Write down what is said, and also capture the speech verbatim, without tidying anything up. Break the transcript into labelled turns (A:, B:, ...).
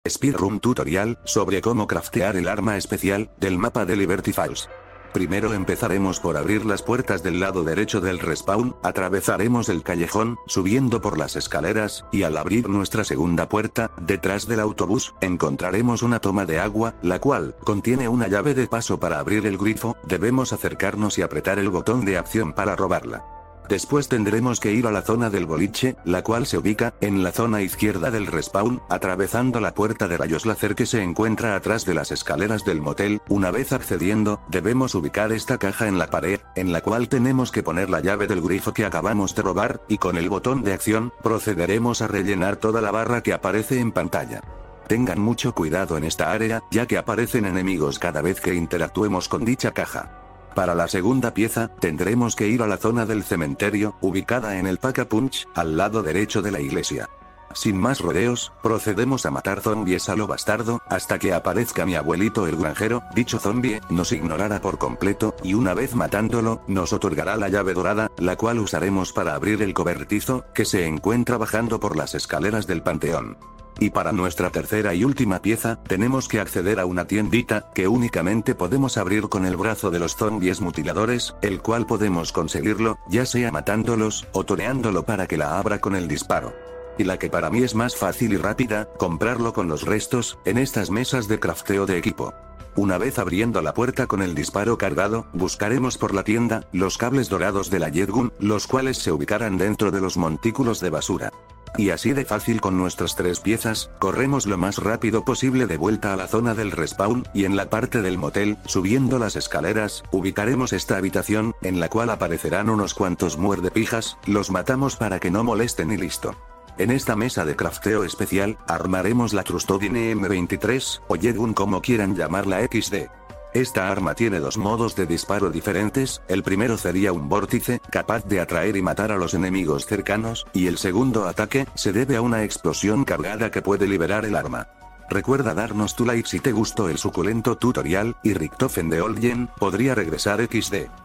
A: Speedrun tutorial sobre cómo craftear el arma especial del mapa de Liberty Falls. Primero empezaremos por abrir las puertas del lado derecho del respawn, atravesaremos el callejón, subiendo por las escaleras, y al abrir nuestra segunda puerta, detrás del autobús, encontraremos una toma de agua, la cual contiene una llave de paso para abrir el grifo. Debemos acercarnos y apretar el botón de acción para robarla. Después tendremos que ir a la zona del boliche, la cual se ubica en la zona izquierda del respawn, atravesando la puerta de rayos láser que se encuentra atrás de las escaleras del motel. Una vez accediendo, debemos ubicar esta caja en la pared, en la cual tenemos que poner la llave del grifo que acabamos de robar, y con el botón de acción, procederemos a rellenar toda la barra que aparece en pantalla. Tengan mucho cuidado en esta área, ya que aparecen enemigos cada vez que interactuemos con dicha caja. Para la segunda pieza, tendremos que ir a la zona del cementerio, ubicada en el Pack-a-Punch, al lado derecho de la iglesia. Sin más rodeos, procedemos a matar zombies a lo bastardo, hasta que aparezca mi abuelito el granjero. Dicho zombie nos ignorará por completo, y una vez matándolo, nos otorgará la llave dorada, la cual usaremos para abrir el cobertizo, que se encuentra bajando por las escaleras del panteón. Y para nuestra tercera y última pieza, tenemos que acceder a una tiendita, que únicamente podemos abrir con el brazo de los zombies mutiladores, el cual podemos conseguirlo, ya sea matándolos, o toreándolo para que la abra con el disparo. Y la que para mí es más fácil y rápida, comprarlo con los restos, en estas mesas de crafteo de equipo. Una vez abriendo la puerta con el disparo cargado, buscaremos por la tienda, los cables dorados de la Jetgun, los cuales se ubicarán dentro de los montículos de basura. Y así de fácil con nuestras tres piezas, corremos lo más rápido posible de vuelta a la zona del respawn, y en la parte del motel, subiendo las escaleras, ubicaremos esta habitación, en la cual aparecerán unos cuantos muerdepijas, los matamos para que no molesten y listo. En esta mesa de crafteo especial, armaremos la Trustodine eme veintitrés, o Jetgun como quieran llamarla equis de. Esta arma tiene dos modos de disparo diferentes. El primero sería un vórtice, capaz de atraer y matar a los enemigos cercanos, y el segundo ataque, se debe a una explosión cargada que puede liberar el arma. Recuerda darnos tu like si te gustó el suculento tutorial, y Richtofen de Old Gen podría regresar equis de.